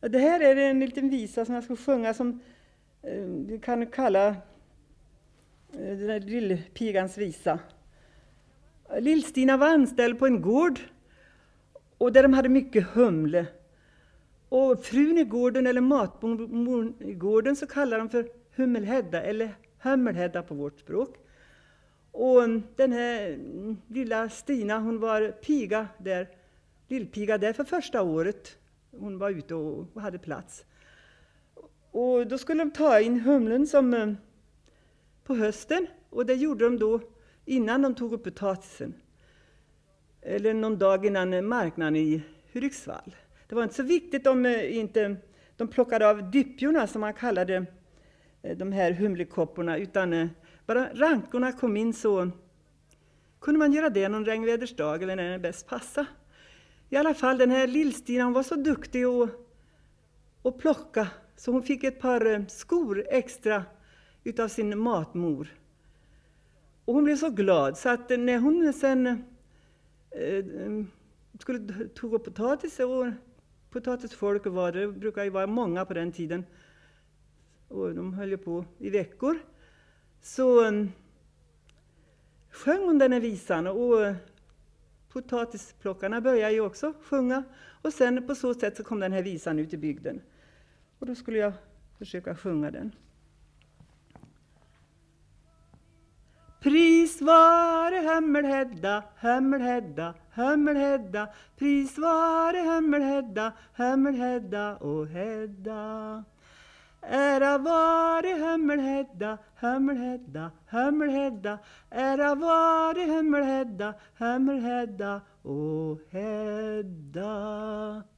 Det här är en liten visa som jag ska sjunga som vi kan kalla den där lillpigans visa. Lill-Stina var anställd på en gård och där de hade mycket humle. Och frun i gården, eller matmor i gården, så kallar de för Hummelhedda eller Hömmelhedda på vårt språk. Och den här lilla Stina, hon var piga där, lillpiga där för första året. Hon var ute och hade plats. Och då skulle de ta in humlen som på hösten, och det gjorde de då innan de tog upp potatisen. Eller någon dag innan marknaden i Hudiksvall. Det var inte så viktigt om inte de plockade av dyppjorna, som man kallade de här humlekopporna, utan bara rankorna kom in så kunde man göra det någon regnvädersdag eller när det bäst passade. I alla fall, den här Lill-Stina, hon var så duktig att plocka, så hon fick ett par skor extra utav sin matmor. Och hon blev så glad så att när hon sen skulle tog upp potatis, och potatisfolk var det brukar ju vara många på den tiden, och de höll ju på i veckor, så sjöng hon den här visan, och potatisplockarna började ju också sjunga, och sen på så sätt så kom den här visan ut i bygden. Och då skulle jag försöka sjunga den. Pris vare Hömmelhedda, Hömmelhedda, Hömmelhedda. Pris vare Hömmelhedda, Hömmelhedda och Hedda. Ära vare Hömmelhedda, Hömmelhedda, Hömmelhedda. Ära vare Hömmelhedda, Hömmelhedda och Hedda.